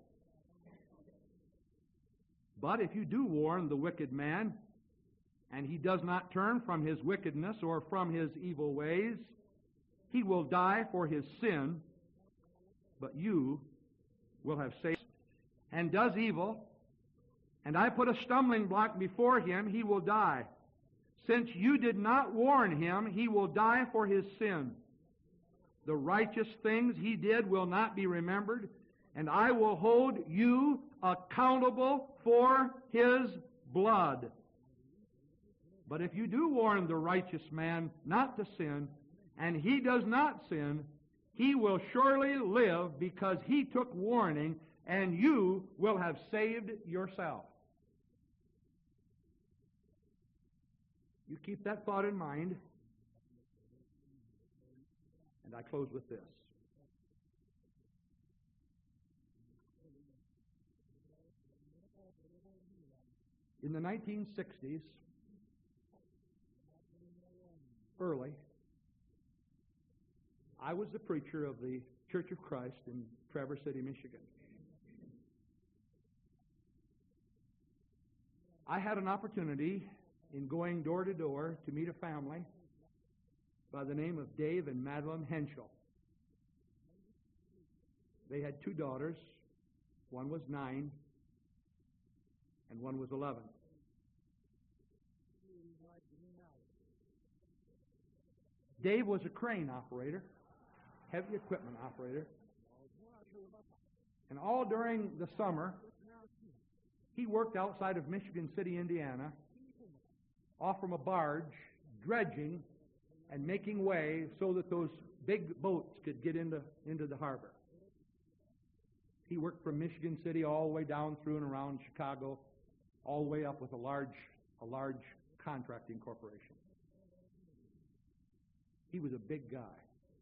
But if you do warn the wicked man, and he does not turn from his wickedness or from his evil ways, he will die for his sin, but you will have saved and does evil, and I put a stumbling block before him, he will die. Since you did not warn him, he will die for his sin. The righteous things he did will not be remembered, and I will hold you accountable for his blood. But if you do warn the righteous man not to sin, and he does not sin, he will surely live because he took warning, and you will have saved yourself. You keep that thought in mind, and I close with this. In the 1960s, early, I was the preacher of the Church of Christ in Traverse City, Michigan. I had an opportunity in going door to door to meet a family by the name of Dave and Madeline Henschel. They had 2 daughters. One was 9 and one was 11. Dave was a crane operator, heavy equipment operator. And all during the summer, he worked outside of Michigan City, Indiana, off from a barge, dredging and making way so that those big boats could get into the harbor. He worked from Michigan City all the way down through and around Chicago, all the way up with a large contracting corporation. He was a big guy.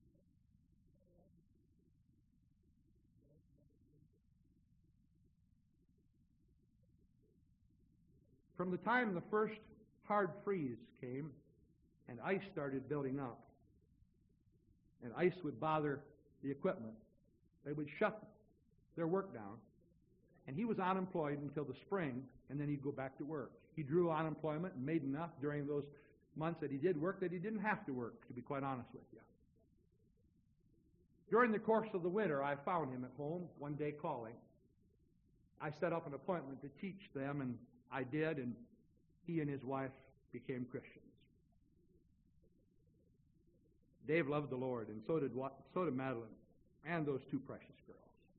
From the time the first hard freeze came and ice started building up, and ice would bother the equipment, they would shut their work down, and he was unemployed until the spring, and then he'd go back to work. He drew unemployment and made enough during those months that he did work that he didn't have to work, to be quite honest with you. During the course of the winter, I found him at home one day calling. I set up an appointment to teach them, and I did, and he and his wife became Christians. Dave loved the Lord, and so did Madeline, and those two precious girls.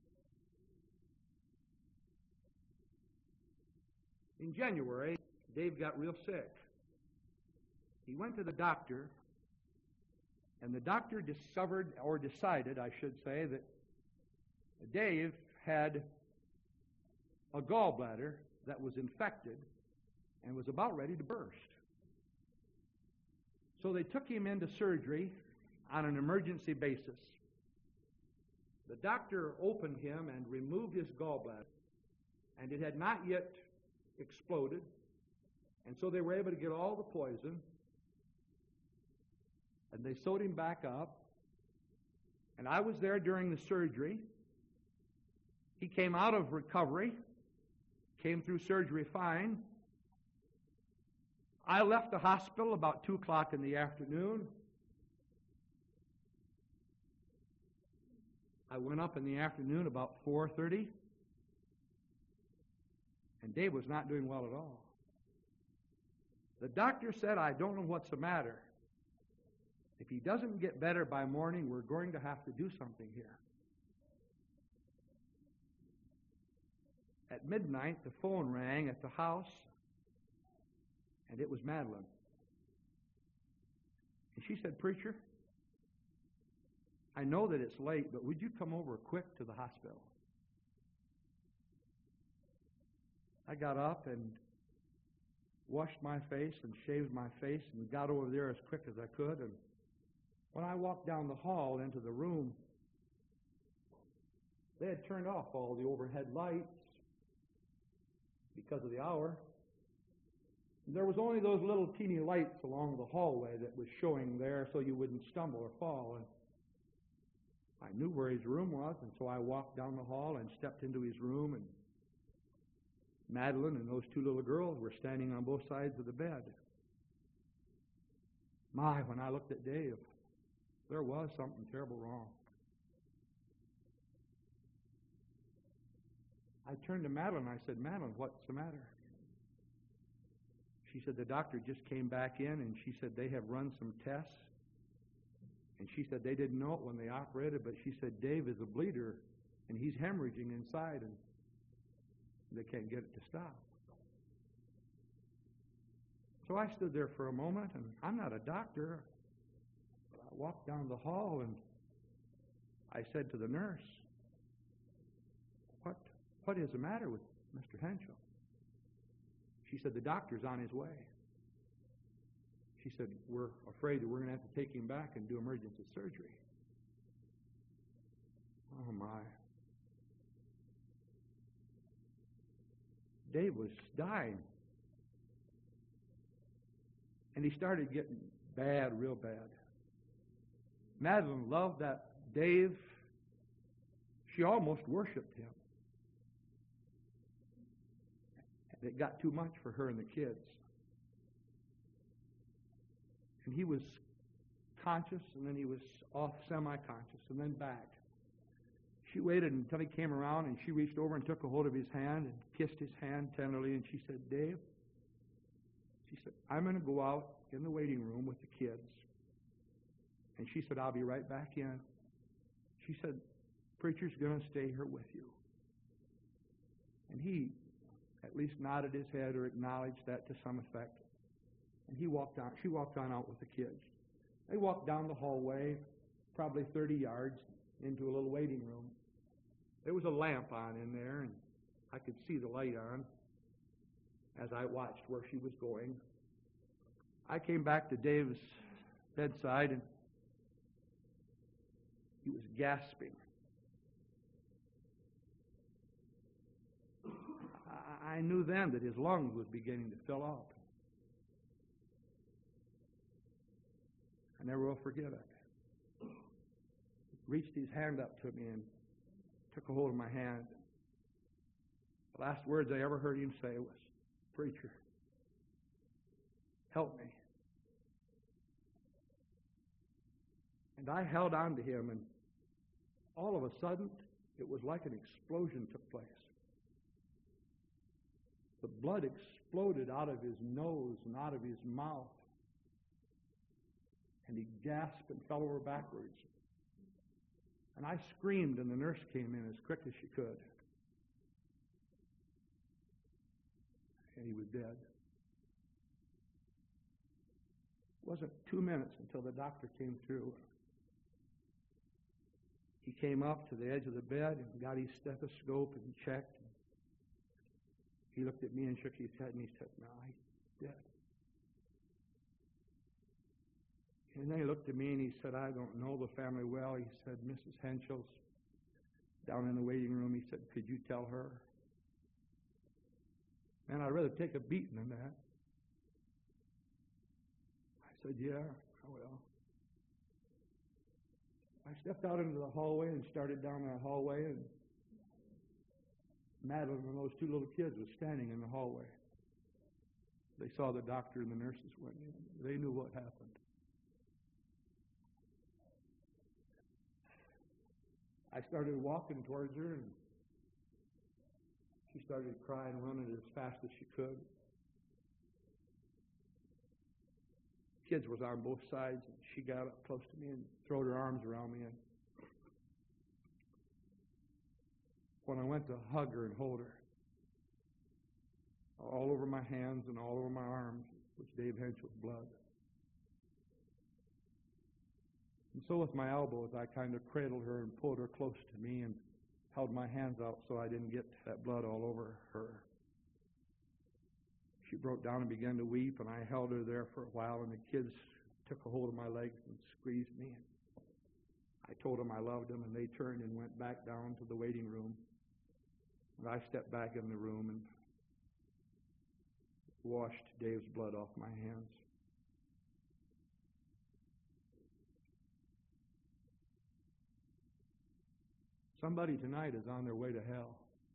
In January, Dave got real sick. He went to the doctor, and the doctor decided, I should say, that Dave had a gallbladder that was infected and was about ready to burst. So they took him into surgery on an emergency basis. The doctor opened him and removed his gallbladder, and it had not yet exploded, and so they were able to get all the poison, and they sewed him back up, and I was there during the surgery. He came out of recovery, came through surgery fine. I left the hospital about 2 o'clock in the afternoon. I went up in the afternoon about 4:30, and Dave was not doing well at all. The doctor said, "I don't know what's the matter. If he doesn't get better by morning, we're going to have to do something here." At midnight, the phone rang at the house, and it was Madeline. And she said, "Preacher, I know that it's late, but would you come over quick to the hospital?" I got up and washed my face and shaved my face and got over there as quick as I could. And when I walked down the hall into the room, they had turned off all the overhead lights because of the hour. There was only those little teeny lights along the hallway that was showing there so you wouldn't stumble or fall. And I knew where his room was, and so I walked down the hall and stepped into his room, and Madeline and those two little girls were standing on both sides of the bed. My, when I looked at Dave, there was something terrible wrong. I turned to Madeline and I said, "Madeline, what's the matter?" She said, "The doctor just came back in, and she said they have run some tests. And she said they didn't know it when they operated, but she said Dave is a bleeder, and he's hemorrhaging inside, and they can't get it to stop." So I stood there for a moment, and I'm not a doctor, but I walked down the hall, and I said to the nurse, What is the matter with Mr. Henschel?" She said, "The doctor's on his way." She said, "We're afraid that we're going to have to take him back and do emergency surgery." Oh, my. Dave was dying. And he started getting bad, real bad. Madeline loved that Dave. She almost worshipped him. It got too much for her and the kids. And he was conscious, and then he was off semi-conscious, and then back. She waited until he came around, and she reached over and took a hold of his hand and kissed his hand tenderly, and she said, "Dave," she said, "I'm going to go out in the waiting room with the kids." And she said, "I'll be right back in." she said, "Preacher's going to stay here with you." And he at least nodded his head or acknowledged that to some effect. And she walked on out with the kids. They walked down the hallway, probably 30 yards, into a little waiting room. There was a lamp on in there, and I could see the light on as I watched where she was going. I came back to Dave's bedside, and he was gasping. I knew then that his lungs was beginning to fill up. I never will forget it. He reached his hand up to me and took a hold of my hand. The last words I ever heard him say was, "Preacher, help me." And I held on to him, and all of a sudden, it was like an explosion took place. The blood exploded out of his nose and out of his mouth. And he gasped and fell over backwards. And I screamed, and the nurse came in as quick as she could. And he was dead. It wasn't 2 minutes until the doctor came through. He came up to the edge of the bed and got his stethoscope and checked. He looked at me and shook his head, and he said, "No, he's dead." And then he looked at me and he said, "I don't know the family well." He said, "Mrs. Henschel's down in the waiting room." He said, "Could you tell her?" Man, I'd rather take a beating than that. I said, "Yeah, I will." I stepped out into the hallway and started down that hallway, and Madeline and those two little kids were standing in the hallway. They saw the doctor and the nurses went in. They knew what happened. I started walking towards her, and she started crying, running as fast as she could. Kids was on both sides, and she got up close to me and threw her arms around me. And when I went to hug her and hold her, all over my hands and all over my arms was Dave Henschel's blood. And so with my elbows, I kind of cradled her and pulled her close to me and held my hands out so I didn't get that blood all over her. She broke down and began to weep, and I held her there for a while, and the kids took a hold of my legs and squeezed me. I told them I loved them, and they turned and went back down to the waiting room. And I stepped back in the room and washed Dave's blood off my hands. Somebody tonight is on their way to hell.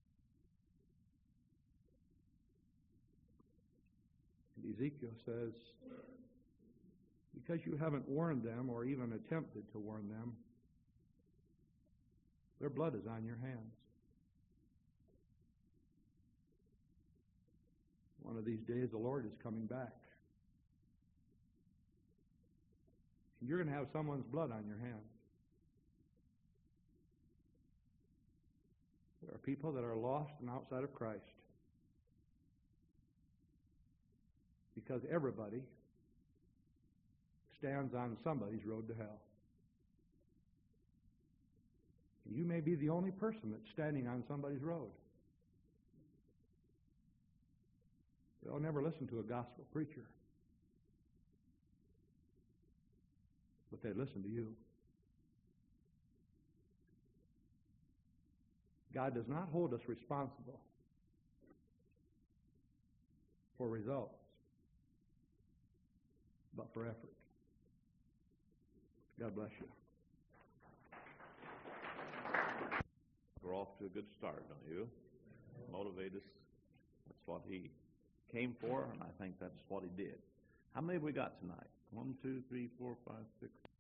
And Ezekiel says, because you haven't warned them or even attempted to warn them, their blood is on your hands. One of these days the Lord is coming back. And you're going to have someone's blood on your hands. There are people that are lost and outside of Christ because everybody stands on somebody's road to hell. You may be the only person that's standing on somebody's road. They'll never listen to a gospel preacher, but they listen to you. God does not hold us responsible for results, but for effort. God bless you. We're off to a good start, don't you? Motivate us. That's what he came for, and I think that's what he did. How many have we got tonight? 1, 2, 3, 4, 5, 6.